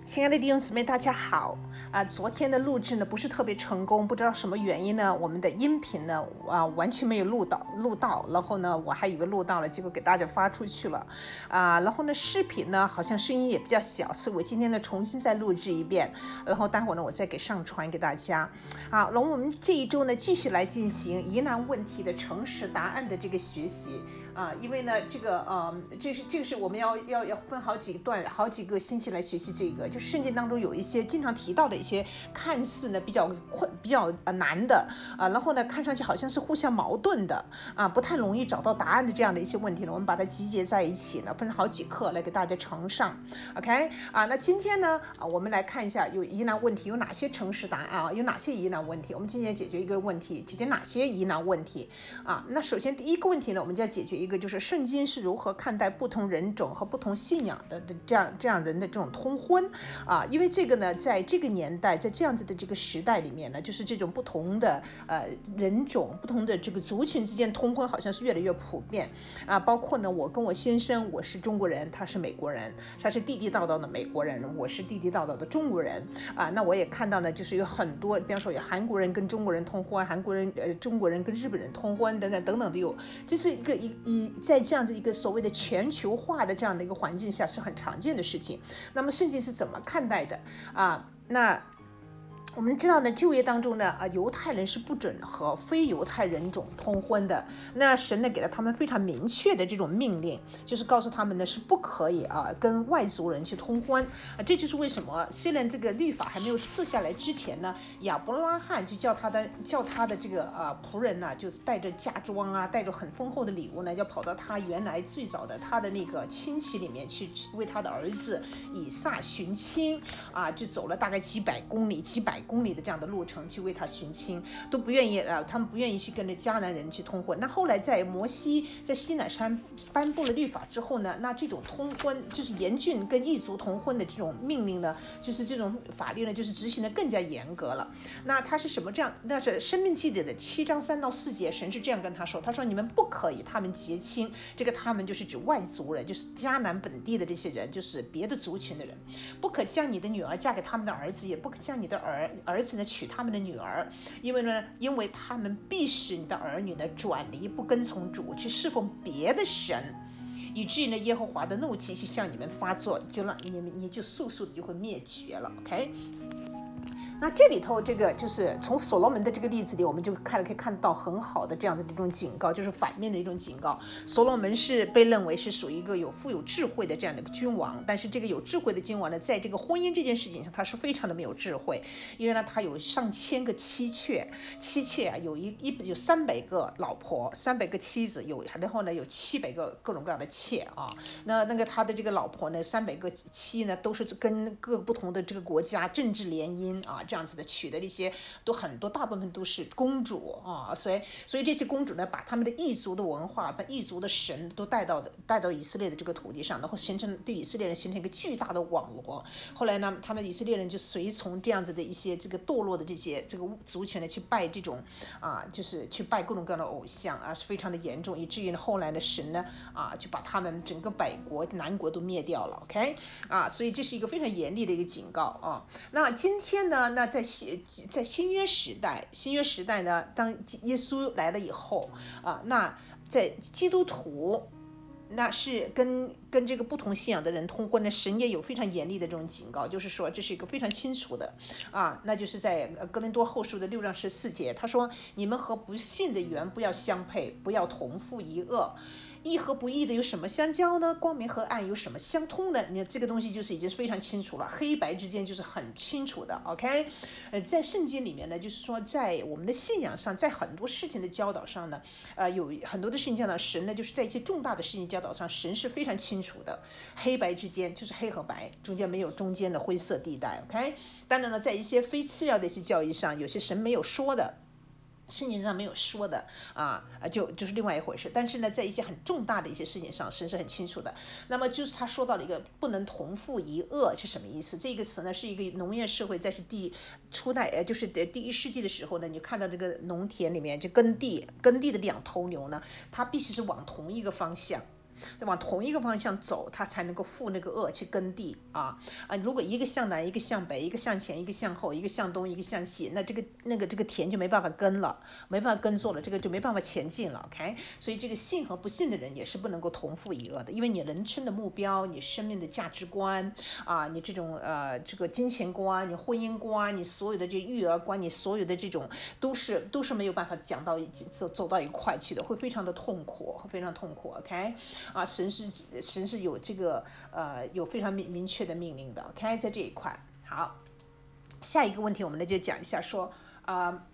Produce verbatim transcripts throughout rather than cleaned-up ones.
亲爱的弟兄姊妹，大家好啊！昨天的录制呢不是特别成功，不知道什么原因呢，我们的音频呢啊完全没有录到，录到，然后呢我还以为录到了，结果给大家发出去了啊。然后呢视频呢好像声音也比较小，所以我今天呢重新再录制一遍，然后待会儿呢我再给上传给大家。好，然后我们这一周呢继续来进行疑难问题的诚实答案的这个学习啊，因为呢这个呃这是这个是我们要要要分好几段好几个星期来学习这个。就是圣经当中有一些经常提到的一些看似呢比较困比较难的啊，然后呢看上去好像是互相矛盾的啊，不太容易找到答案的这样的一些问题呢，我们把它集结在一起呢，分成好几课来给大家呈上。OK 啊，那今天呢啊，我们来看一下有疑难问题有哪些诚实答案啊，有哪些疑难问题，我们今天解决一个问题，解决哪些疑难问题啊？那首先第一个问题呢，我们就要解决一个，就是圣经是如何看待不同人种和不同信仰的这样这样人的这种通婚。啊，因为这个呢，在这个年代，在这样子的这个时代里面呢，就是这种不同的呃人种、不同的这个族群之间通婚，好像是越来越普遍啊。包括呢，我跟我先生，我是中国人，他是美国人，他是地地道道的美国人，我是地地道道的中国人啊。那我也看到呢，就是有很多，比方说有韩国人跟中国人通婚，韩国人呃中国人跟日本人通婚等等等等的有，这是一个一一在这样的一个所谓的全球化的这样的一个环境下是很常见的事情。那么圣经是怎么看待的啊？那我们知道呢，旧约当中呢，啊，犹太人是不准和非犹太人种通婚的。那神呢，给了他们非常明确的这种命令，就是告诉他们呢，是不可以啊跟外族人去通婚啊。这就是为什么，虽然这个律法还没有赐下来之前呢，亚伯拉罕就叫他的叫他的这个呃仆人呢，就带着嫁妆啊，带着很丰厚的礼物呢，要跑到他原来最早的他的那个亲戚里面去，为他的儿子以撒寻亲啊，就走了大概几百公里，几百。公里的这样的路程去为他寻亲，都不愿意啊，他们不愿意去跟着迦南人去通婚。那后来在摩西在西乃山颁布了律法之后呢，那这种通婚就是严峻跟异族通婚的这种命令呢，就是这种法律呢，就是执行的更加严格了。那他是什么这样？那是申命记里的七章三到四节，神是这样跟他说：“他说你们不可以他们结亲，这个他们就是指外族人，就是迦南本地的这些人，就是别的族群的人，不可将你的女儿嫁给他们的儿子，也不可将你的儿。”儿子呢娶他们的女儿，因为呢，因为他们必使你的儿女呢转离不跟从主，去侍奉别的神，以至于呢耶和华的怒气去向你们发作，就让你们你就速速的就会灭绝了。OK。那这里头这个就是从所罗门的这个例子里，我们就看可以看到很好的这样的这种警告，就是反面的一种警告。所罗门是被认为是属于一个有富有智慧的这样的一个君王，但是这个有智慧的君王呢，在这个婚姻这件事情上，他是非常的没有智慧，因为呢，他有上千个妻妾，妻妾啊，有一一有三百个老婆，三百个妻子，有然后呢有七百个各种各样的妾啊。那那个他的这个老婆呢，三百个妻呢，都是跟各不同的这个国家政治联姻啊。这样子的取得的一些都很多，大部分都是公主啊，所以所以这些公主呢，把他们的异族的文化、把异族的神都带到的带到以色列的这个土地上，然后形成对以色列人形成一个巨大的网络。后来呢，他们以色列人就随从这样子的一些这个堕落的这些这个族群呢，去拜这种啊，就是去拜各种各样的偶像啊，是非常的严重，以至于后来的神呢啊，就把他们整个北国南国都灭掉了。OK 啊，所以这是一个非常严厉的一个警告啊。那今天呢，那在新在新约时代，新约时代呢，当耶稣来了以后啊，那在基督徒，那是跟跟这个不同信仰的人通婚呢，神也有非常严厉的这种警告，就是说这是一个非常清楚的啊，那就是在哥林多后书的六章十四节，他说：“你们和不信的原不要相配，不要同父一轭。”义和不义的有什么相交呢？光明和暗有什么相通呢？你看这个东西就是已经非常清楚了，黑白之间就是很清楚的。OK， 呃，在圣经里面呢，就是说在我们的信仰上，在很多事情的教导上呢，呃，有很多的事情教导神呢，就是在一些重大的事情教导上，神是非常清楚的，黑白之间就是黑和白，中间没有中间的灰色地带。OK， 当然了，在一些非次要的一些教义上，有些神没有说的。圣经上没有说的啊，就就是另外一回事。但是呢，在一些很重大的一些事情上，神是很清楚的。那么就是他说到了一个不能同父一轭是什么意思？这个词呢，是一个农业社会在是第初代，呃，就是第一世纪的时候呢，你看到这个农田里面就耕地，耕地的两头牛呢，它必须是往同一个方向。 往同一个方向走，它才能够负那个恶去耕地啊啊！如果一个向南，一个向北，一个向前，一个向后，一个向东，一个向西，那这个那个这个田就没办法耕了，没办法耕作了，这个就没办法前进了。OK， 所以这个信和不信的人也是不能够同负一恶的，因为你人生的目标、你生命的价值观啊，你这种呃这个金钱观、你婚姻观、你所有的这育儿观、你所有的这种都是都是没有办法讲到一起走走到一块去的，会非常的痛苦，非常痛苦。OK， 啊，神是神是有这个呃有非常明明确的命令的。OK， 在这一块。好，下一个问题我们来就讲一下说啊。呃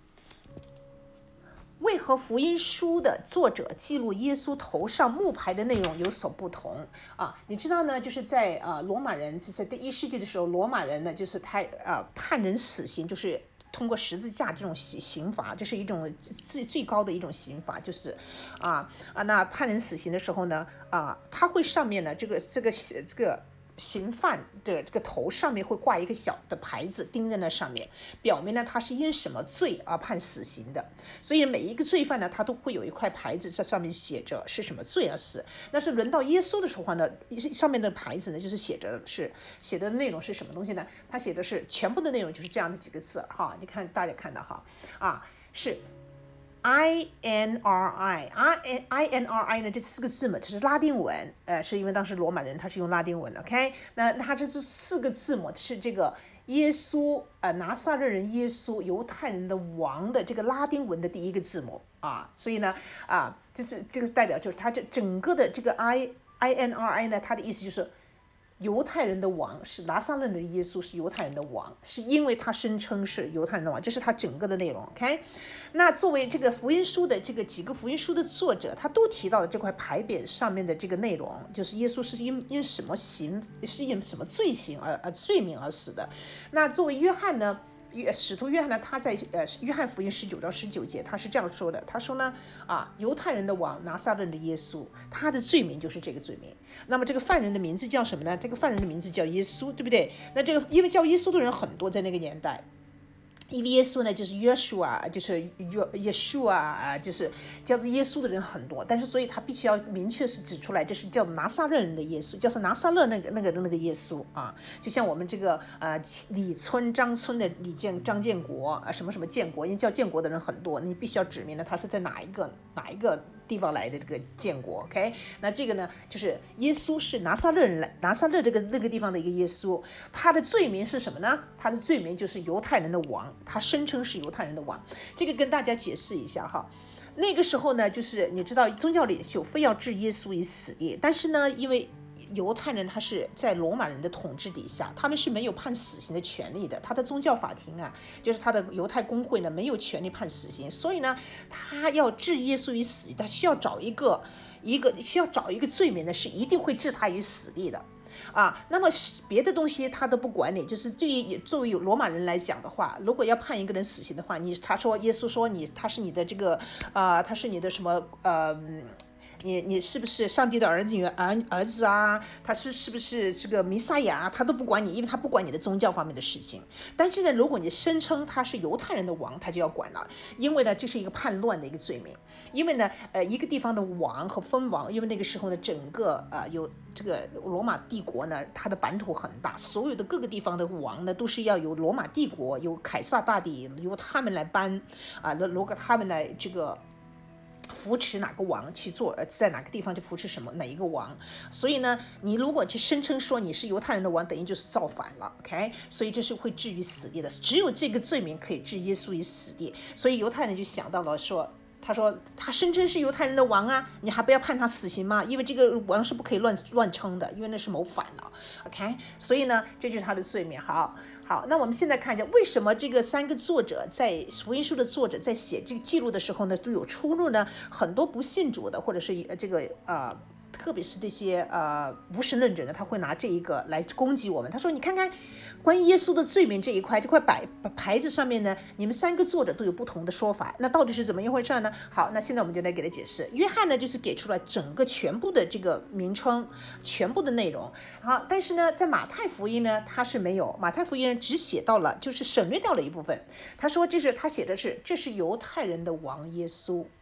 为何福音书的作者记录耶稣头上木牌的内容有所不同啊？你知道呢，就是在呃罗马人是在第一世纪的时候，罗马人呢就是他呃判人死刑，就是通过十字架这种刑罚，这是一种最最高的一种刑罚，就是啊啊那判人死刑的时候呢啊，他会上面呢这个这个这个。刑犯的这个头上面会挂一个小的牌子钉在那上面，表明呢他是因什么罪而判死刑的。所以每一个罪犯呢，他都会有一块牌子，在上面写着是什么罪而死。那是轮到耶稣的时候呢，上面的牌子呢就是写着是写的内容是什么东西呢？他写的是全部的内容就是这样的几个字哈，你看大家看到哈啊是。I N R I I I N R I 呢？这四个字母这是拉丁文，呃，是因为当时罗马人他是用拉丁文 ，OK？ 那它这是四个字母是这个耶稣，呃，拿撒勒人耶稣，犹太人的王的这个拉丁文的第一个字母啊，所以呢，啊，就是这个代表就是它这整个的这个 I I N R I 呢，它的意思就是。犹太人的王是拿撒勒人的耶稣，是犹太人的王，是因为他声称是犹太人的王，这是他整个的内容。OK， 那作为这个福音书的这个几个福音书的作者，他都提到了这块牌匾上面的这个内容，就是耶稣是因因什么刑，是因什么罪行而而罪名而死的。那作为约翰呢？使徒约翰呢，他在呃约翰福音十九章十九节，他是这样说的，他说呢，啊，犹太人的王拿撒勒人的耶稣，他的罪名就是这个罪名。那么这个犯人的名字叫什么呢？这个犯人的名字叫耶稣，对不对？那这个因为叫耶稣的人很多，在那个年代。因为耶稣呢，就是约书啊，就是约耶稣啊，就是叫做耶稣的人很多，但是所以他必须要明确是指出来，这是叫拿撒勒人的耶稣，叫做拿撒勒那个那个那个耶稣啊，就像我们这个呃李村张村的李建张建国啊，什么什么建国，因为叫建国的人很多，你必须要指明了他是在哪一个哪一个地方来的这个建国 ，OK？ 那这个呢，就是耶稣是拿撒勒人来，拿撒勒这个那个地方的一个耶稣，他的罪名是什么呢？他的罪名就是犹太人的王。他声称是犹太人的王，这个跟大家解释一下哈。那个时候呢，就是你知道宗教领袖非要置耶稣于死地，但是呢，因为犹太人他是在罗马人的统治底下，他们是没有判死刑的权利的。他的宗教法庭啊，就是他的犹太公会呢，没有权利判死刑，所以呢，他要置耶稣于死地，他需要找一个一个需要找一个罪名呢，是一定会置他于死地的。啊，那么别的东西他都不管你，就是对于作为罗马人来讲的话，如果要判一个人死刑的话，你他说耶稣说你他是你的这个啊、呃，他是你的什么呃。你你是不是上帝的儿子儿儿子啊？他是是不是这个弥赛亚？他都不管你，因为他不管你的宗教方面的事情。但是呢，如果你声称他是犹太人的王，他就要管了，因为呢，这是一个叛乱的一个罪名。因为呢，呃，一个地方的王和封王，因为那个时候呢，整个呃有这个罗马帝国呢，它的版图很大，所有的各个地方的王呢，都是要由罗马帝国、由凯撒大帝由他们来颁啊，如果他们来这个。扶持哪个王去做，在哪个地方就扶持什么哪一个王，所以呢，你如果去声称说你是犹太人的王，等于就是造反了 ，OK？ 所以这是会置于死地的，只有这个罪名可以置耶稣于死地，所以犹太人就想到了说。他说他声称是犹太人的王啊，你还不要判他死刑吗？因为这个王是不可以乱乱称的，因为那是谋反了 ，OK？ 所以呢，这就是他的罪名。好，好，那我们现在看一下，为什么这个三个作者在福音书的作者在写这个记录的时候呢，都有出入呢？很多不信主的，或者是这个呃。特别是这些呃无神论者呢，他会拿这一个来攻击我们。他说：“你看看关于耶稣的罪名这一块，这块摆牌子上面呢，你们三个作者都有不同的说法，那到底是怎么一回事呢？”好，那现在我们就来给他解释。约翰呢，就是给出了整个全部的这个名称，全部的内容。好，但是呢，在马太福音呢，他是没有，马太福音只写到了，就是省略掉了一部分。他说这是他写的是这是犹太人的王耶稣。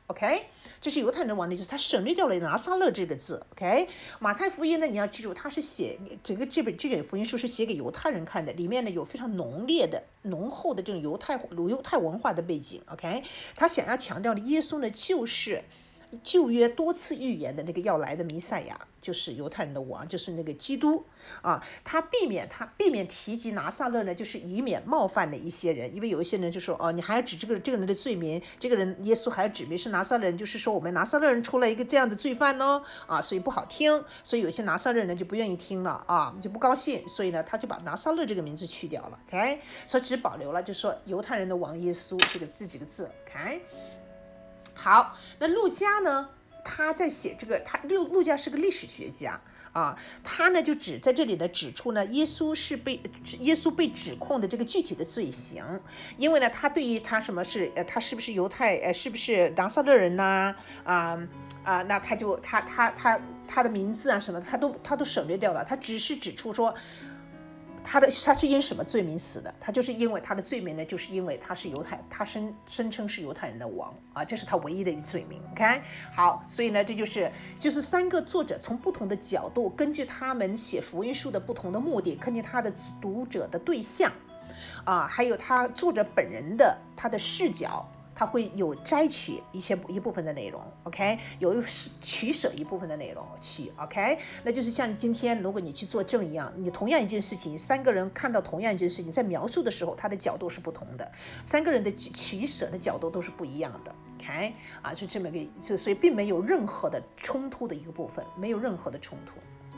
OK， 这是犹太人王的意思，他省略掉了拿撒勒这个字。OK， 马太福音呢，你要记住，他是写整个这本这本福音书是写给犹太人看的，里面呢有非常浓烈的、浓厚的这种犹太犹太文化的背景。OK， 他想要强调的耶稣呢，就是旧约多次预言的那个要来的弥赛亚，就是犹太人的王，就是那个基督啊。他避免他避免提及拿撒勒呢，就是以免冒犯了一些人，因为有一些人就说哦，你还要指这个这个人的罪名，这个人耶稣还要指明是拿撒勒人，就是说我们拿撒勒人出了一个这样的罪犯呢啊，所以不好听，所以有些拿撒勒人就不愿意听了啊，就不高兴，所以呢他就把拿撒勒这个名字去掉了。OK， 所以只保留了就说犹太人的王耶稣这个字几个字。OK。好，那路加呢？他在写这个，他路路加是个历史学家啊，他呢就指在这里呢指出呢，耶稣是被耶稣被指控的这个具体的罪行，因为呢，他对于他什么是呃，他是不是犹太呃，是不是拿撒勒人呐啊啊，那他就他他他他的名字啊什么，他都他都省略掉了，他只是指出说。他的他是因什么罪名死的？他就是因为他的罪名呢，就是因为他是犹太，他声声称是犹太人的王啊，这是他唯一的一个罪名。OK， 好，所以呢，这就是就是三个作者从不同的角度，根据他们写福音书的不同的目的，根据他的读者的对象啊，还有他作者本人的他的视角。它会有摘取一些一部分的内容 ，OK， 有取舍一部分的内容去 ，OK， 那就是像今天如果你去做证一样，你同样一件事情，三个人看到同样一件事情，在描述的时候，他的角度是不同的，三个人的取舍的角度都是不一样的 ，OK， 啊，是这么一个，所以并没有任何的冲突的一个部分，没有任何的冲突。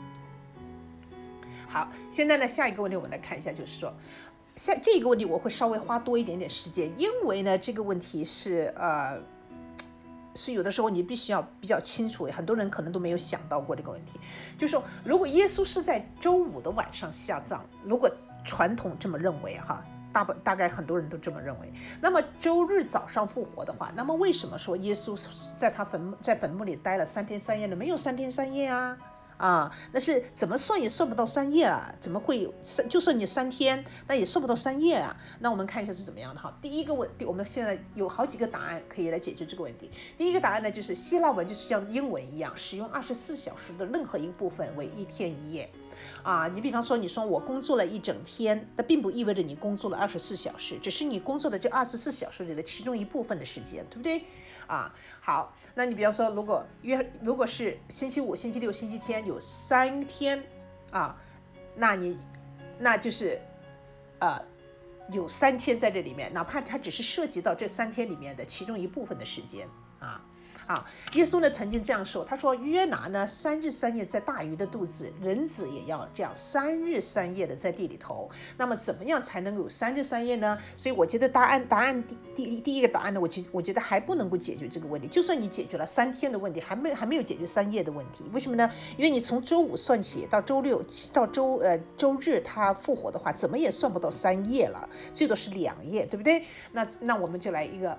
好，现在呢，下一个问题我们来看一下，就是说。像这个问题我会稍微花多一点点时间，因为呢这个问题是呃是有的时候你必须要比较清楚，很多人可能都没有想到过这个问题，就是说如果耶稣是在周五的晚上下葬，如果传统这么认为哈，大大概很多人都这么认为，那么周日早上复活的话，那么为什么说耶稣在他坟在坟墓里待了三天三夜呢？没有三天三夜啊。啊，那是怎么算也算不到三夜啊？怎么会就算你三天，那也算不到三夜啊？那我们看一下是怎么样的哈。第一个问题，我们现在有好几个答案可以来解决这个问题。第一个答案呢，就是希腊文就是像英文一样，使用二十四小时的任何一个部分为一天一夜。啊，你比方说，你说我工作了一整天，那并不意味着你工作了二十四小时，只是你工作的这二十四小时里的其中一部分的时间，对不对？啊，好，那你比方说，如果约如果是星期五、星期六、星期天有三天啊，那你那就是呃有三天在这里面，哪怕它只是涉及到这三天里面的其中一部分的时间啊。啊，耶稣呢曾经这样说，他说约拿呢三日三夜在大鱼的肚子，人子也要这样三日三夜的在地里头。那么怎么样才能有三日三夜呢？所以我觉得答案答案第第第一个答案呢，我觉我觉得还不能够解决这个问题。就算你解决了三天的问题，还没还没有解决三夜的问题。为什么呢？因为你从周五算起到周六到周呃周日他复活的话，怎么也算不到三夜了，最多是两夜，对不对？那那我们就来一个。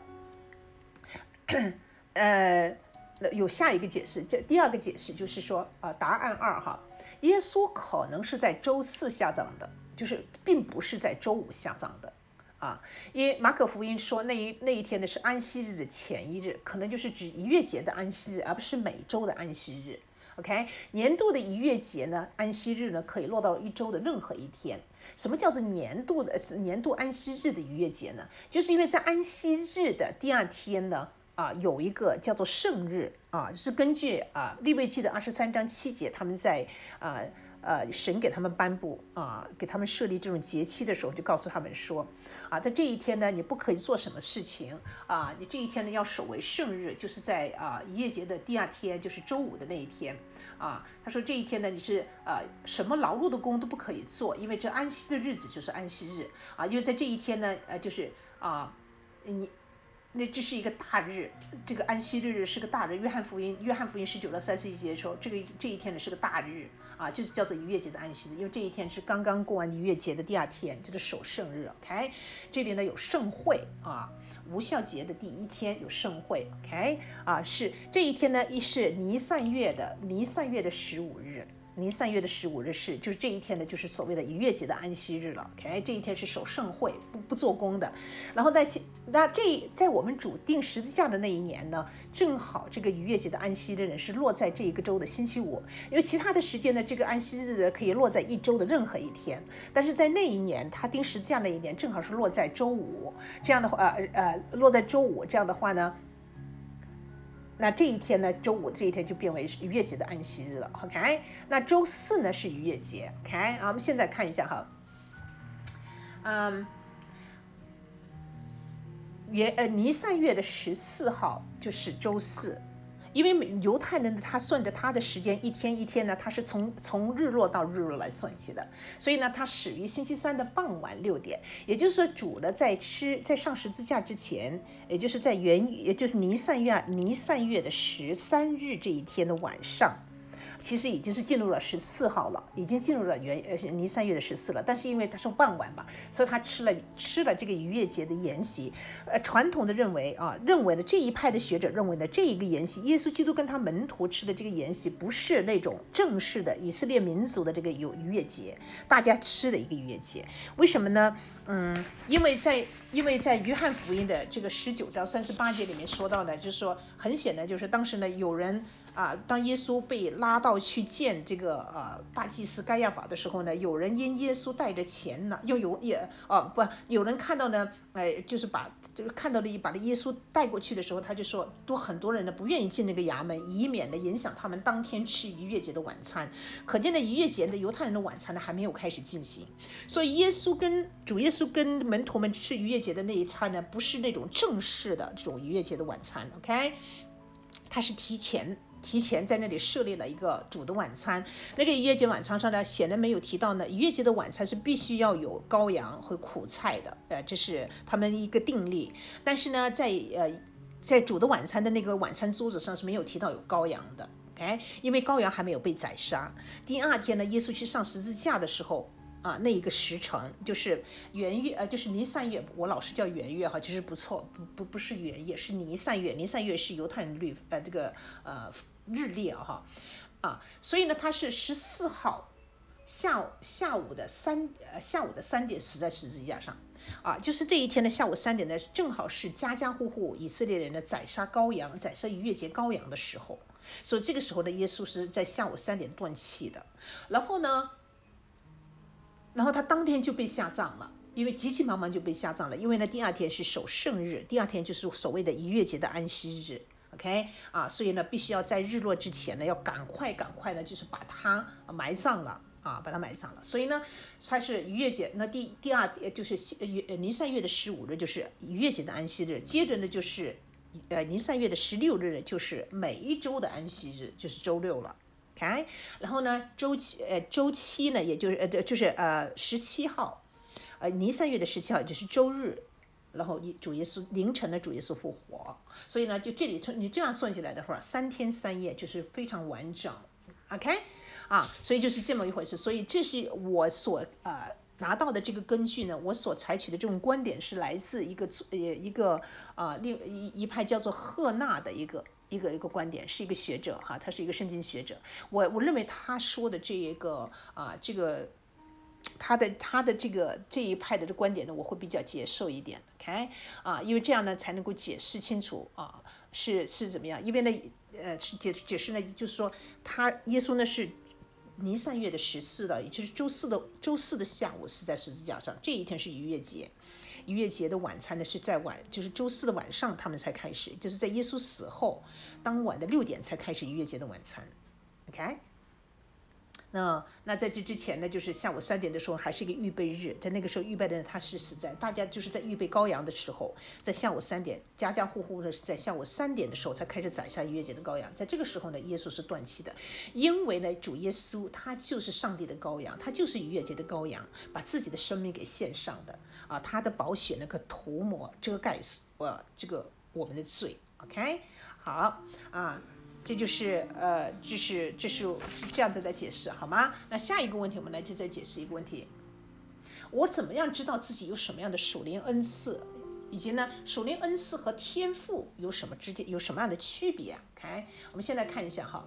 呃，有下一个解释，这第二个解释就是说，呃，答案二哈，耶稣可能是在周四下葬的，就是并不是在周五下葬的啊。因为马可福音说那一那一天呢是安息日的前一日，可能就是指逾越节的安息日，而不是每周的安息日。OK， 年度的逾越节呢，安息日呢可以落到一周的任何一天。什么叫做年度的年度安息日的逾越节呢？就是因为在安息日的第二天呢。啊，有一个叫做圣日啊，是根据啊利未记的二十三章七节，他们在啊呃神给他们颁布啊，给他们设立这种节期的时候，就告诉他们说啊，在这一天呢，你不可以做什么事情啊，你这一天呢要守为圣日，就是在啊逾越节的第二天，就是周五的那一天啊。他说这一天呢，你是啊什么劳碌的工都不可以做，因为这安息的日子就是安息日啊，因为在这一天呢，呃就是啊你。那这是一个大日，这个安息日是个大日。约翰福音，约翰福音十九到三十一节的时候，这个这一天呢是个大日啊，就是叫做逾越节的安息日，因为这一天是刚刚过完逾越节的第二天，就是守圣日。OK， 这里呢有盛会啊，无酵节的第一天有盛会。OK， 啊是这一天呢，一是尼散月的尼散月的十五日。 尼散月的十五日是，就是这一天呢，就是所谓的逾越节的安息日了。OK， 这一天是守盛会，不不做工的。然后在那这在我们主定十字架的那一年呢，正好这个逾越节的安息日呢是落在这一个周的星期五，因为其他的时间呢，这个安息日可以落在一周的任何一天，但是在那一年他定十字架那一年正好是落在周五，这样的话呃呃落在周五，这样的话呢。那这一天呢，周五这一天就变为逾越节的安息日了 ，OK？ 那周四呢是逾越节 ，OK？ 啊，我们现在看一下哈，嗯，约呃尼散月的十四号就是周四，因为犹太人他算着他的时间一天一天呢，他是从从日落到日落来算起的，所以呢，他始于星期三的傍晚六点，也就是说，主呢在吃在上十字架之前，也就是在元也就是尼散月尼散月的十三日这一天的晚上。其实已经是进入了十四号了，已经进入了元呃尼散月的十四了，但是因为它是傍晚嘛，所以他吃了吃了这个逾越节的筵席。呃，传统的认为啊，认为呢这一派的学者认为呢，这一个筵席，耶稣基督跟他门徒吃的这个筵席，不是那种正式的以色列民族的这个有逾越节，大家吃的一个逾越节。为什么呢？嗯，因为在因为在约翰福音的这个十九章三十八节里面说到呢，就是说很显然就是当时呢有人。啊，当耶稣被拉到去见这个呃大祭司该亚法的时候呢，有人因耶稣带着钱呢，又有也啊不，有人看到呢，哎，就是把就是看到了把耶稣带过去的时候，他就说，多很多人呢不愿意进那个衙门，以免呢影响他们当天吃逾越节的晚餐。可见呢，逾越节的犹太人的晚餐呢还没有开始进行，所以耶稣跟主耶稣跟门徒们吃逾越节的那一餐呢，不是那种正式的这种逾越节的晚餐 ，OK， 他是提前。提前在那里设立了一个主的晚餐，那个逾越节晚餐上呢，显然没有提到呢，逾越节的晚餐是必须要有羔羊和苦菜的，呃，这是他们一个定例。但是呢，在呃，在主的晚餐的那个晚餐桌子上是没有提到有羔羊的 ，OK， 因为羔羊还没有被宰杀。第二天呢，耶稣去上十字架的时候。啊，那一个时辰就是元月，呃，就是尼散月，我老是叫元月哈，其实不错，不不不是元月，是尼散月，尼散月是犹太人律，呃，这个呃日历哈，啊，所以呢，它是十四号下午下午的三呃下午的三点死在十字架上，啊，就是这一天的下午三点呢，正好是家家户户以色列人的宰杀羔羊、宰杀逾越节羔羊的时候，所以这个时候呢，耶稣是在下午三点断气的，然后呢。然后他当天就被下葬了，因为急急忙忙就被下葬了。因为呢，第二天是守圣日，第二天就是所谓的逾越节的安息日 ，OK 啊，所以呢，必须要在日落之前呢，要赶快赶快呢，就是把它埋葬了啊，把它埋葬了。所以呢，它是逾越节。那第第二就是尼散月的十五日就是逾越节的安息日，接着呢就是呃尼散月的十六日就是每一周的安息日，就是周六了。OK， 然后呢，周期呃周期呢，也就是呃就是呃十七号，呃尼散月的十七号就是周日，然后主耶稣凌晨的主耶稣复活，所以呢，就这里你这样算起来的话，三天三夜就是非常完整 ，OK， 啊，所以就是这么一回事，所以这是我所呃拿到的这个根据呢，我所采取的这种观点是来自一个呃一个啊另、呃、一一派叫做赫纳的一个。一个一个观点，是一个学者哈，他是一个圣经学者。我我认为他说的这一个啊，这个他的他的这个这一派的这观点呢，我会比较接受一点 ，OK 啊，因为这样呢才能够解释清楚啊，是是怎么样？因为呢，呃，解解释呢，就是说他耶稣呢是尼散月的十四的，也就是周四的周四的下午是在十字架上，这一天是逾越节。逾越节的晚餐呢是在晚，就是周四的晚上他们才开始，就是在耶稣死后当晚的六点才开始逾越节的晚餐 ，OK。那那在这之前呢，就是下午三点的时候还是一个预备日，在那个时候预备的他是死在大家就是在预备羔羊的时候，在下午三点，家家户户呢是在下午三点的时候才开始宰杀逾越节的羔羊，在这个时候呢，耶稣是断气的，因为呢，主耶稣他就是上帝的羔羊，他就是逾越节的羔羊，把自己的生命给献上的啊，他的宝血那个涂抹遮盖呃这个我们的罪 ，OK， 好啊。这就是呃，这是这是是这样子的解释，好吗？那下一个问题，我们来就再解释一个问题：我怎么样知道自己有什么样的属灵恩赐，以及呢，属灵恩赐和天赋有什么之间有什么样的区别 ？OK， 我们先来看一下哈，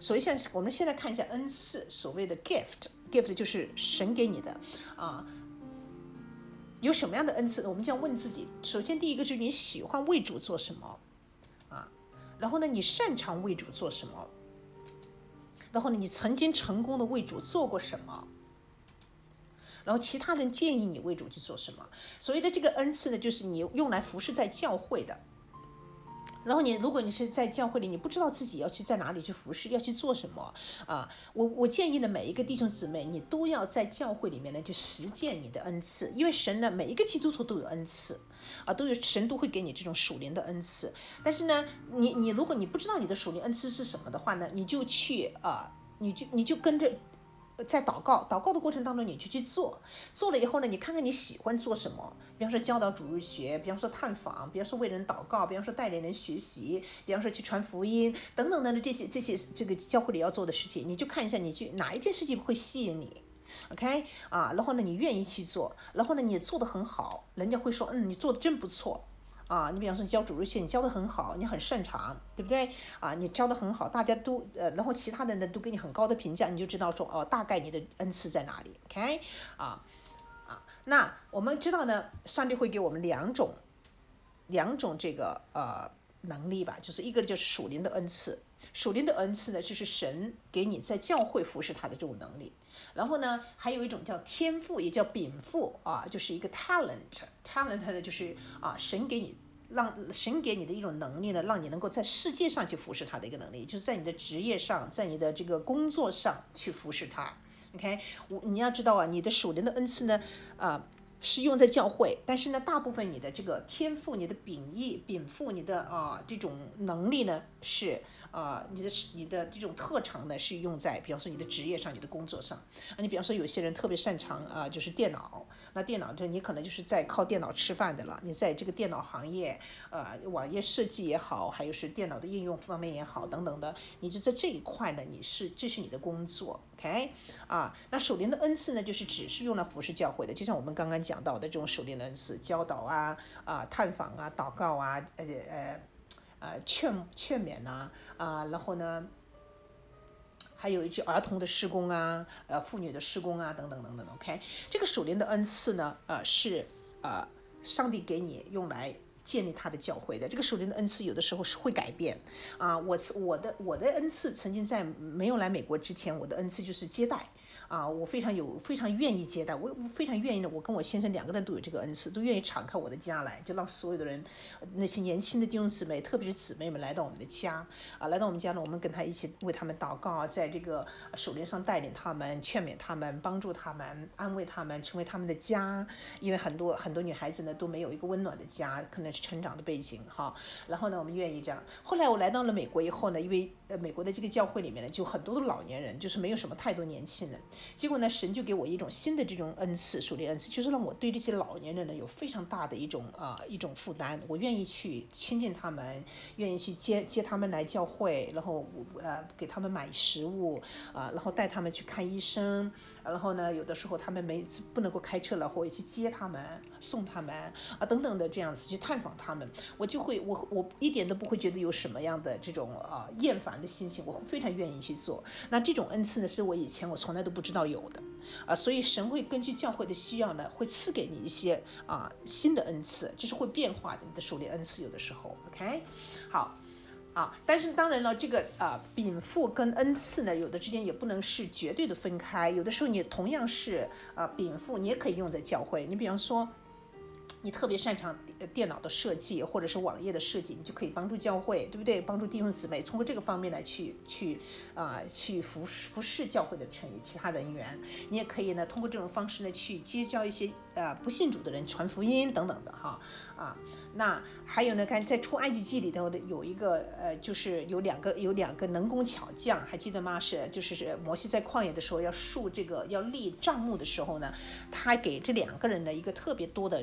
所以像我们现在看一下恩赐，所谓的 gift，gift 就是神给你的啊。有什么样的恩赐呢？我们就要问自己，首先第一个就是你喜欢为主做什么啊，然后呢你擅长为主做什么，然后呢你曾经成功的为主做过什么，然后其他人建议你为主去做什么。所谓的这个恩赐呢，就是你用来服侍在教会的。然后你如果你是在教会里，你不知道自己要去在哪里去服侍，要去做什么啊？我我建议呢，每一个弟兄姊妹，你都要在教会里面呢去实践你的恩赐，因为神呢每一个基督徒都有恩赐啊，都有神都会给你这种属灵的恩赐。但是呢，你你如果你不知道你的属灵恩赐是什么的话呢，你就去啊，你就你就跟着。在祷告祷告的过程当中，你就去做，做了以后呢，你看看你喜欢做什么，比方说教导主日学，比方说探访，比方说为人祷告，比方说带领人学习，比方说去传福音等等的这些这些这个教会里要做的事情，你就看一下你去哪一件事情会吸引你 ，OK 啊，然后呢你愿意去做，然后呢你做得很好，人家会说嗯你做的真不错。啊，你比方说你教主日学，你教得很好，你很擅长，对不对？啊，你教得很好，大家都呃，然后其他的人都给你很高的评价，你就知道说哦，大概你的恩赐在哪里 ，OK？ 啊啊，那我们知道呢，上帝会给我们两种两种这个呃能力吧，就是一个就是属灵的恩赐，属灵的恩赐呢，就是神给你在教会服侍他的这种能力。然后呢，还有一种叫天赋，也叫禀赋啊，就是一个 talent，talent 呢就是啊，神给你让神给你的一种能力呢，让你能够在世界上去服侍他的一个能力，就是在你的职业上，在你的这个工作上去服侍他。OK， 你要知道啊，你的属灵的恩赐呢，啊。是用在教会，但是呢，大部分你的这个天赋、你的秉义、禀赋、你的啊、呃、这种能力呢，是啊、呃、你的你的这种特长呢，是用在比方说你的职业上、你的工作上啊。你比方说有些人特别擅长啊、呃，就是电脑，那电脑这你可能就是在靠电脑吃饭的了。你在这个电脑行业，呃，网页设计也好，还有是电脑的应用方面也好，等等的，你就在这一块呢，你是这是你的工作 ，OK 啊？那属灵的恩赐呢，就是只是用来服侍教会的，就像我们刚刚讲。讲到的这种属灵的恩赐，教导啊、啊探访啊、祷告啊、呃呃呃劝劝勉啊啊，然后呢，还有一些儿童的事工啊、呃妇女的事工啊等等等等。OK， 这个属灵的恩赐呢，呃是呃上帝给你用来建立他的教会的。这个属灵的恩赐有的时候是会改变啊。我我的我的恩赐曾经在没有来美国之前，我的恩赐就是接待。啊，我非常有非常愿意接待，我非常愿意的，我跟我先生两个人都有这个恩赐，都愿意敞开我的家来，就让所有的人，那些年轻的弟兄姊妹，特别是姊妹们来到我们的家，啊，来到我们家呢，我们跟他一起为他们祷告，在这个属灵上带领他们，劝勉他们，帮助他们，安慰他们，成为他们的家。因为很多很多女孩子呢都没有一个温暖的家，可能是成长的背景哈。然后呢，我们愿意这样。后来我来到了美国以后呢，因为呃美国的这个教会里面呢，就很多的老年人，就是没有什么太多年轻人。结果呢，神就给我一种新的这种恩赐，属灵恩赐，就是让我对这些老年人呢有非常大的一种啊、呃、一种负担。我愿意去亲近他们，愿意去接接他们来教会，然后呃给他们买食物啊、呃，然后带他们去看医生。然后呢，有的时候他们没不能够开车了，或者去接他们、送他们啊等等的这样子去探访他们，我就会我我一点都不会觉得有什么样的这种啊、呃、厌烦的心情，我会非常愿意去做。那这种恩赐呢，是我以前我从来都不知道有的啊，所以神会根据教会的需要呢，会赐给你一些啊新的恩赐，这是会变化的，你的属灵恩赐有的时候 ，OK， 好。啊，但是当然了，这个啊禀赋跟恩赐呢，有的之间也不能是绝对的分开。有的时候你同样是啊禀赋，你也可以用在教会。你比方说，你特别擅长电脑的设计或者是网页的设计，你就可以帮助教会，对不对？帮助弟兄姊妹，通过这个方面来去去啊、呃、去服服侍教会的成其他人员。你也可以呢，通过这种方式呢去结交一些呃不信主的人，传福音等等的哈啊。那还有呢，看在出埃及记里头的有一个呃，就是有两个有两个能工巧匠，还记得吗？是就是是摩西在旷野的时候要竖这个要立帐幕的时候呢，他给这两个人的一个特别多的这个特。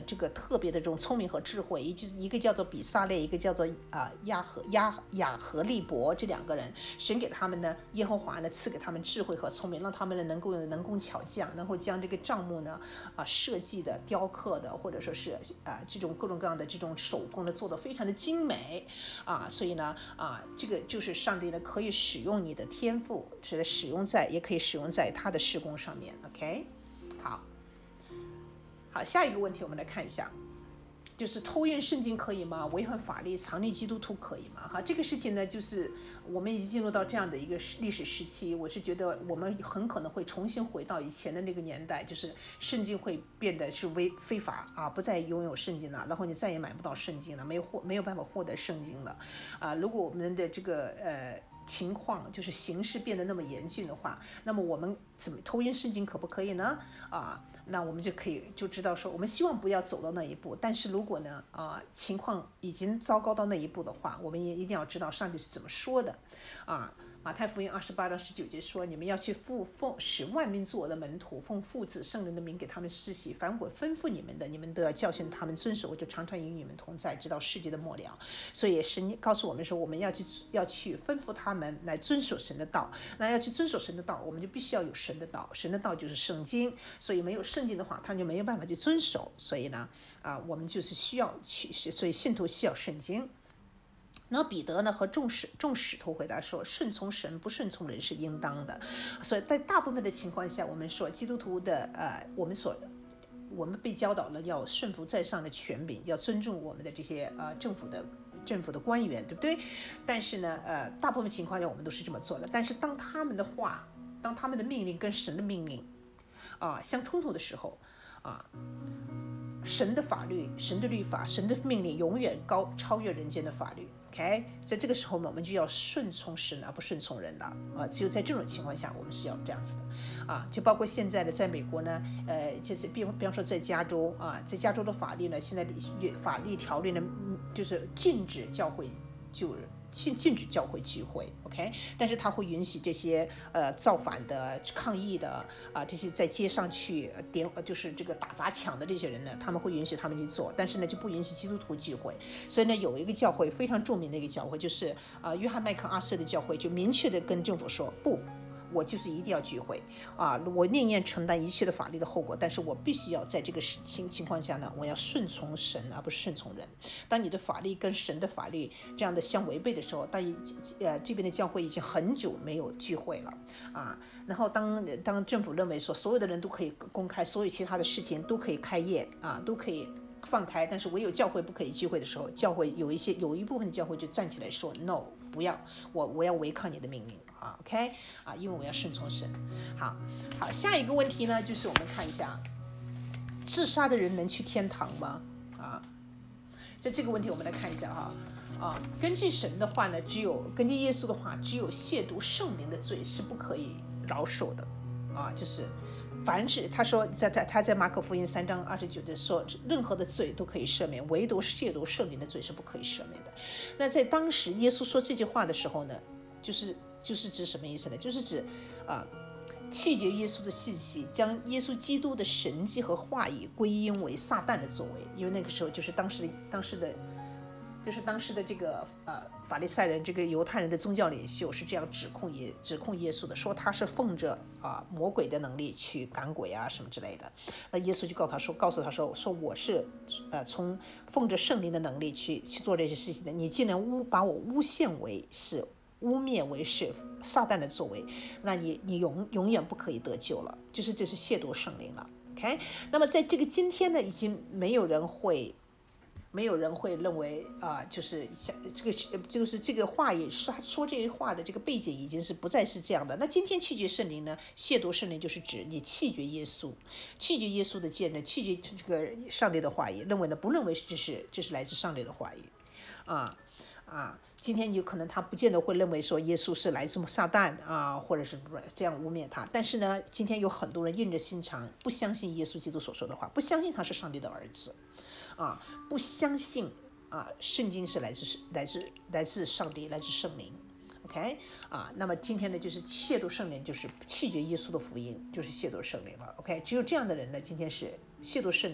特别的这种聪明和智慧，一一个叫做比撒列，一个叫做啊亚和亚亚和利伯，这两个人，神给他们呢，耶和华呢赐给他们智慧和聪明，让他们呢能够能工巧匠，能够将这个帐幕呢啊设计的、雕刻的，或者说是啊这种各种各样的这种手工的做得非常的精美啊，所以呢啊这个就是上帝呢可以使用你的天赋，是使用在也可以使用在他的事工上面。OK， 好。好，下一个问题我们来看一下，就是偷运圣经可以吗？违反法律藏匿基督徒可以吗？哈，这个事情呢，就是我们已经进入到这样的一个历史时期，我是觉得我们很可能会重新回到以前的那个年代，就是圣经会变得是违非法啊，不再拥有圣经了，然后你再也买不到圣经了，没有获没有办法获得圣经了啊。如果我们的这个呃。情况就是形势变得那么严峻的话，那么我们怎么偷运圣经可不可以呢？啊，那我们就可以就知道说，我们希望不要走到那一步，但是如果呢，啊，情况已经糟糕到那一步的话，我们也一定要知道上帝是怎么说的，啊。马太福音二十八章十九节说：“你们要去奉奉使万民做我的门徒，奉父子圣灵的名给他们施洗，凡我吩咐你们的，你们都要教训他们遵守，我就常常与你们同在，直到世界的末了。”所以神告诉我们说，我们要去要去吩咐他们来遵守神的道。那要去遵守神的道，我们就必须要有神的道，神的道就是圣经。所以没有圣经的话，他就没有办法去遵守。所以呢，啊，我们就是需要去，所以信徒需要圣经。然后彼得呢和众使众使徒回答说：顺从神不顺从人是应当的。所以在大部分的情况下，我们说基督徒的呃，我们所我们被教导了要顺服在上的权柄，要尊重我们的这些呃政府的政府的官员，对不对？但是呢，呃，大部分情况下我们都是这么做的。但是当他们的话，当他们的命令跟神的命令啊、呃、相冲突的时候啊。神的法律、神的律法、神的命令永远高超越人间的法律。OK， 在这个时候我们就要顺从神而不顺从人了啊！只有在这种情况下，我们是要这样子的啊！就包括现在的在美国呢，呃，就是比比方说在加州啊，在加州的法律呢，现在法律条例呢，就是禁止教会就。禁禁止教会聚会 ，OK， 但是他会允许这些呃造反的、抗议的啊、呃、这些在街上去点就是这个打砸抢的这些人呢，他们会允许他们去做，但是呢就不允许基督徒聚会。所以呢有一个教会非常著名的一个教会，就是啊、呃、约翰麦克阿瑟的教会，就明确的跟政府说不。我就是一定要聚会啊！我宁愿承担一切的法律的后果，但是我必须要在这个情情况下呢，我要顺从神而不是顺从人。当你的法律跟神的法律这样的相违背的时候，当呃这边的教会已经很久没有聚会了啊。然后当当政府认为说所有的人都可以公开，所有其他的事情都可以开业啊，都可以放开，但是唯有教会不可以聚会的时候，教会有一些有一部分的教会就站起来说 no， 不要，我我要违抗你的命令啊 ，OK 啊，因为我要顺从神。好，好，下一个问题呢，就是我们看一下，自杀的人能去天堂吗？啊，在这个问题我们来看一下哈。啊，根据神的话呢，只有根据耶稣的话，只有亵渎圣灵的罪是不可以饶恕的啊，就是凡是他说在在他在马可福音三章二十九节说，任何的罪都可以赦免，唯独亵渎圣灵的罪是不可以赦免的。那在当时耶稣说这句话的时候呢，就是就是指什么意思呢？就是指啊。弃绝耶稣的信息，将耶稣基督的神迹和话语归因为撒旦的作为，因为那个时候就是当时的当时的，就是当时的这个呃法利赛人，这个犹太人的宗教领袖是这样指控耶指控耶稣的，说他是奉着啊、呃、魔鬼的能力去赶鬼啊什么之类的。那耶稣就告诉他说，告诉他说说我是呃从奉着圣灵的能力去去做这些事情的，你既然诬把我诬陷为是。污蔑为是撒旦的作为，那你你永永远不可以得救了，就是这是亵渎圣灵了。OK， 那么在这个今天呢，已经没有人会，没有人会认为啊、呃，就是像这个就是这个话也是说这些话的这个背景已经是不再是这样的。那今天弃绝圣灵呢，亵渎圣灵就是指你弃绝耶稣，弃绝耶稣的见证，弃绝这个上帝的话语，认为呢不认为这是这是来自上帝的话语，啊啊。今天有可能他不见得会认为说耶稣是来自撒旦啊，或者是这样污蔑他，但是呢，今天有很多人硬着心肠，不相信耶稣基督所说的话，不相信他是上帝的儿子，啊，不相信啊，圣经是来自来自来自上帝，来自圣灵。OK 啊，那么今天呢，就是亵渎圣灵，就是弃绝耶稣的福音，就是亵渎圣灵了。OK， 只有这样的人呢，今天是亵渎圣灵。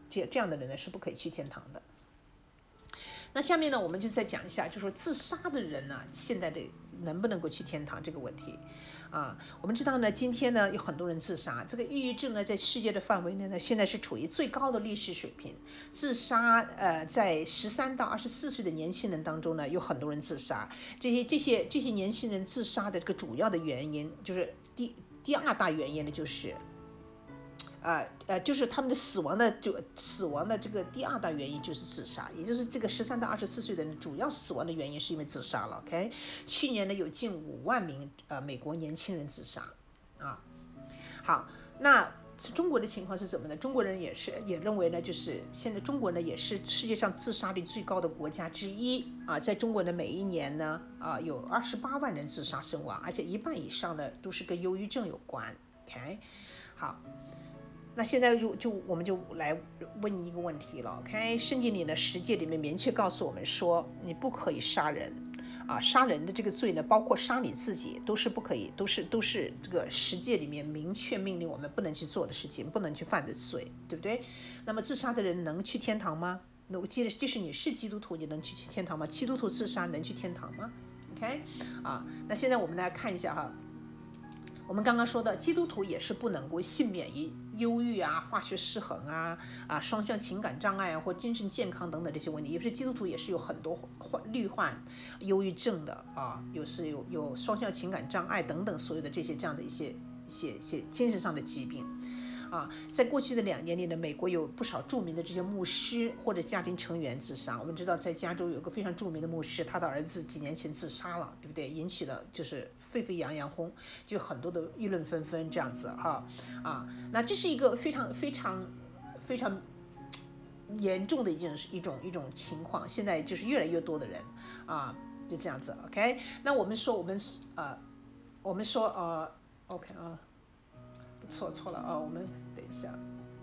这这样的人呢是不可以去天堂的。那下面呢，我们就再讲一下，就说自杀的人呢，现在的能不能够去天堂这个问题啊？我们知道呢，今天呢有很多人自杀，这个抑郁症呢在世界的范围内呢，现在是处于最高的历史水平。自杀，呃，在十三到二十四岁的年轻人当中呢，有很多人自杀。这些这些这些年轻人自杀的这个主要的原因，就是第第二大原因呢，就是。呃呃，就是他们的死亡的就死亡的这个第二大原因就是自杀，也就是这个十三到二十四岁的人主要死亡的原因是因为自杀了。OK， 去年呢有近五万名呃美国年轻人自杀啊。好，那中国的情况是怎么呢？中国人也是也认为呢，就是现在中国呢也是世界上自杀率最高的国家之一啊。在中国呢，每一年呢啊有二十八万人自杀身亡，而且一半以上的都是跟忧郁症有关。OK， 好。那现在就就我们就来问一个问题了 ，OK？ 圣经里呢，十诫里面明确告诉我们说，你不可以杀人，啊，杀人的这个罪呢，包括杀你自己，都是不可以，都是都是这个十诫里面明确命令我们不能去做的事情，不能去犯的罪，对不对？那么自杀的人能去天堂吗？那我记得，即使你是基督徒，你能去天堂吗？基督徒自杀能去天堂吗 ？OK？ 啊，那现在我们来看一下哈。我们刚刚说的，基督徒也是不能够幸免于忧郁啊、化学失衡啊、啊双向情感障碍啊或精神健康等等这些问题。也是基督徒也是有很多罹患忧郁症的啊，有是有有双向情感障碍等等所有的这些这样的一些一些一些精神上的疾病。啊，在过去的两年里呢，美国有不少著名的这些牧师或者家庭成员自杀。我们知道，在加州有个非常著名的牧师，他的儿子几年前自杀了，对不对？引起了就是沸沸扬扬轰，就很多的议论纷纷这样子哈啊。那这是一个非常非常非常严重的一件一种一种情况。现在就是越来越多的人啊，就这样子 ，OK？ 那我们说我们呃，我们说呃 ，OK 啊。错错了啊！我们等一下。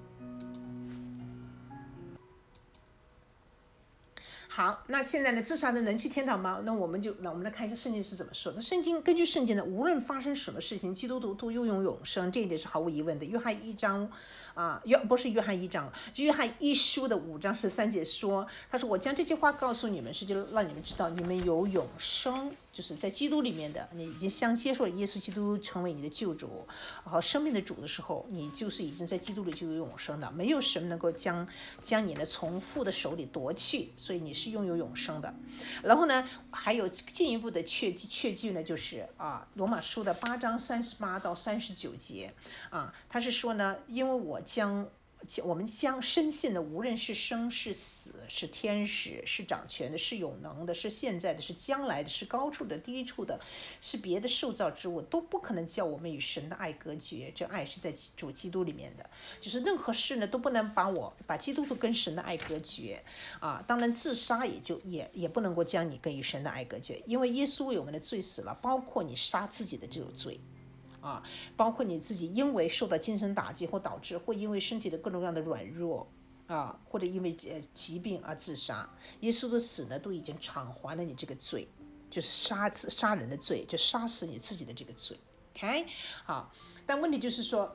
好，那现在呢，自杀的能去天堂吗？那我们就那我们来看一下圣经是怎么说的。圣经根据圣经呢，无论发生什么事情，基督徒都拥有永生，这一点是毫无疑问的。约翰一章啊，约不是约翰一章，就约翰一书的五章十三节说，他说我将这句话告诉你们，是就让你们知道你们有永生。就是在基督里面的，你已经相接受了耶稣基督成为你的救主和生命的主的时候，你就是已经在基督里就有永生了，没有神能够将将你呢从父的手里夺去，所以你是拥有永生的。然后呢，还有进一步的确确据呢，就是啊，罗马书的八章三十八到三十九节啊，他是说呢，因为我将。我们将深信的，无论是生是死，是天使，是掌权的，是有能的，是现在的，是将来的，是高处的，低处的，是别的受造之物，都不可能叫我们与神的爱隔绝。这爱是在主基督里面的，就是任何事呢都不能把我把基督徒跟神的爱隔绝啊。当然，自杀也就也也不能够将你跟与神的爱隔绝，因为耶稣为我们的罪死了，包括你杀自己的这种罪。啊，包括你自己因为受到精神打击或导致，或因为身体的各种各样的软弱啊，或者因为呃疾病而自杀，耶稣的死呢都已经偿还了你这个罪，就是杀杀人的罪，就杀死你自己的这个罪。OK， 好，但问题就是说，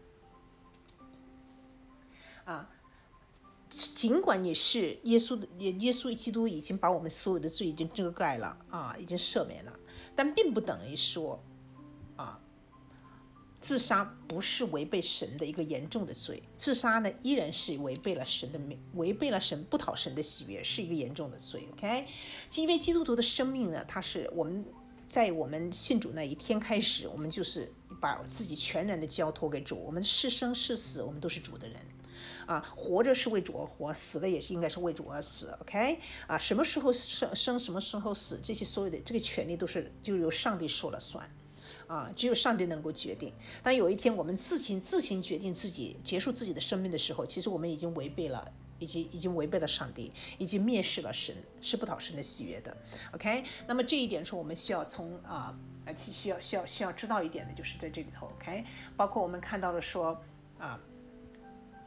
啊，尽管你是耶稣的耶稣基督已经把我们所有的罪已经遮盖了啊，已经赦免了，但并不等于说啊。自杀不是违背神的一个严重的罪，自杀呢依然是违背了神的违背了神不讨神的喜悦，是一个严重的罪。OK， 因为基督徒的生命呢，它是我们在我们信主那一天开始，我们就是把自己全然的交托给主，我们是生是死，我们都是主的人。啊，活着是为主而活，死了也是应该是为主而死。OK， 啊，什么时候生生，什么时候死，这些所有的这个权利都是就由上帝说了算。啊，只有上帝能够决定。当有一天我们自行自行决定自己结束自己的生命的时候，其实我们已经违背了，已经已经违背了上帝，已经蔑视了神，是不讨神的喜悦的。OK， 那么这一点是我们需要从啊，呃，需要需要需要知道一点的，就是在这里头。OK， 包括我们看到了说啊。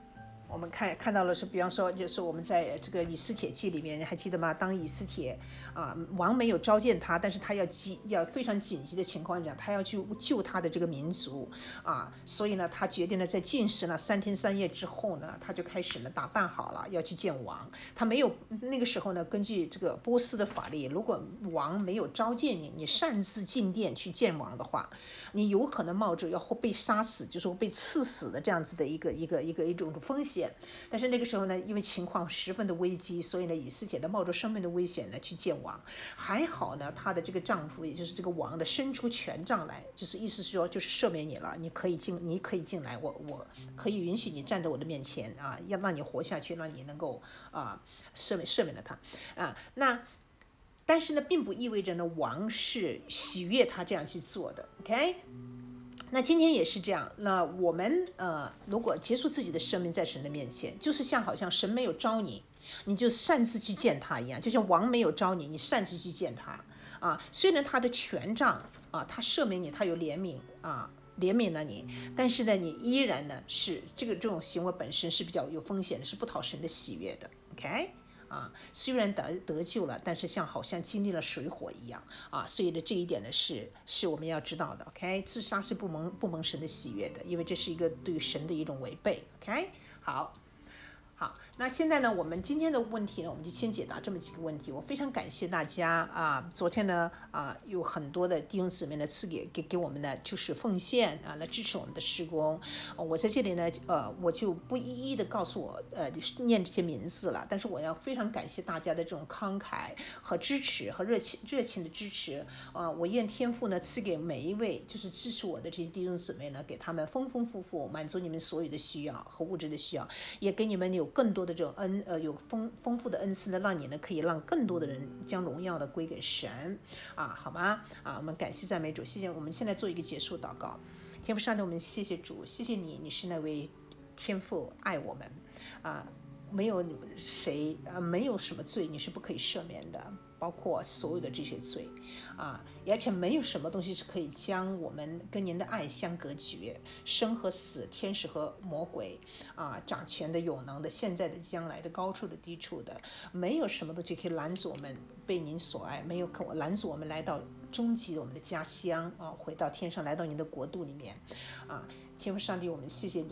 我们看看到了是，比方说，就是我们在这个以斯帖记里面，还记得吗？当以斯帖啊，王没有召见他，但是他要急，要非常紧急的情况下，他要去救他的这个民族啊，所以呢，他决定呢，在禁食了三天三夜之后呢，他就开始呢打扮好了，要去见王。他没有那个时候呢，根据这个波斯的法律，如果王没有召见你，你擅自进殿去见王的话，你有可能冒着要被杀死，就是被刺死的这样子的一个一个一个一种风险。但是那个时候呢，因为情况十分的危机，所以呢，以斯帖呢冒着生命的危险呢去见王。还好呢，她的这个丈夫，也就是这个王的，伸出权杖来，就是意思是说，就是赦免你了，你可以进，你可以进来，我我可以允许你站在我的面前啊，要让你活下去，让你能够啊赦免赦免了他啊。那但是呢，并不意味着呢王是喜悦他这样去做的 ，OK？那今天也是这样。那我们呃，如果结束自己的生命在神的面前，就是像好像神没有招你，你就擅自去见他一样，就像王没有招你，你擅自去见他啊。虽然他的权杖啊，他赦免你，他有怜悯啊，怜悯了你，但是呢，你依然呢是这个这种行为本身是比较有风险的，是不讨神的喜悦的 ，OK？啊，虽然得得救了，但是像好像经历了水火一样啊，所以呢，这一点呢是是我们要知道的 ，OK？ 自杀是不蒙不蒙神的喜悦的，因为这是一个对神的一种违背 ，OK？ 好。好，那现在呢，我们今天的问题呢，我们就先解答这么几个问题。我非常感谢大家啊，昨天呢啊，有很多的弟兄姊妹呢赐给给给我们的就是奉献啊，来支持我们的施工。呃、我在这里呢，呃，我就不一一的告诉我呃念这些名字了，但是我要非常感谢大家的这种慷慨和支持和热情热情的支持。呃，我愿天父呢赐给每一位就是支持我的这些弟兄姊妹呢，给他们丰丰富富满足你们所有的需要和物质的需要，也给你们有更多的这种恩，呃，有丰丰富的恩赐呢，让你呢可以让更多的人将荣耀的归给神，啊，好吗？啊，我们感谢赞美主，谢谢。我们现在做一个结束祷告。天父上帝，我们谢谢主，谢谢你，你是那位天父爱我们，啊，没有你们谁，呃，没有什么罪你是不可以赦免的，包括所有的这些罪，啊，而且没有什么东西是可以将我们跟您的爱相隔绝，生和死，天使和魔鬼，啊，掌权的、有能的、现在的、将来的、高处的、低处的，没有什么东西可以拦阻我们被您所爱，没有可拦阻我们来到终极我们的家乡啊，回到天上，来到您的国度里面，啊，天父上帝，我们谢谢你，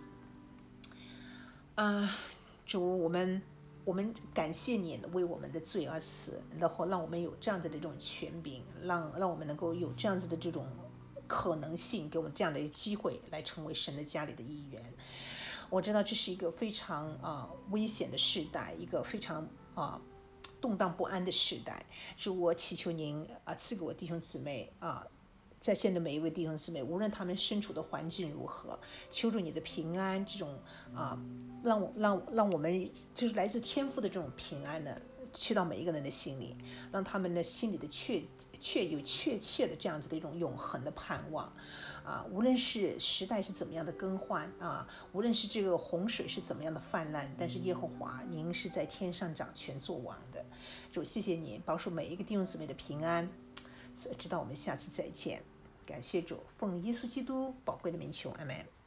啊，主，我们。我们感谢你为我们的罪而死，然后让我们有这样子的这种权柄，让让我们能够有这样子的这种可能性，给我们这样的机会来成为神的家里的一员。我知道这是一个非常啊、呃、危险的时代，一个非常啊、呃、动荡不安的时代。主，我祈求您啊、呃、赐给我弟兄姊妹啊。呃在线的每一位弟兄姊妹，无论他们身处的环境如何，求助你的平安，这种啊，让我让让我们就是来自天父的这种平安呢，去到每一个人的心里，让他们的心里的确确有确切的这样子的一种永恒的盼望，啊，无论是时代是怎么样的更换啊，无论是这个洪水是怎么样的泛滥，但是耶和华您是在天上掌权作王的，主，谢谢你保守每一个弟兄姊妹的平安，直到我们下次再见。感谢主，奉耶稣基督宝贵的名求，阿们。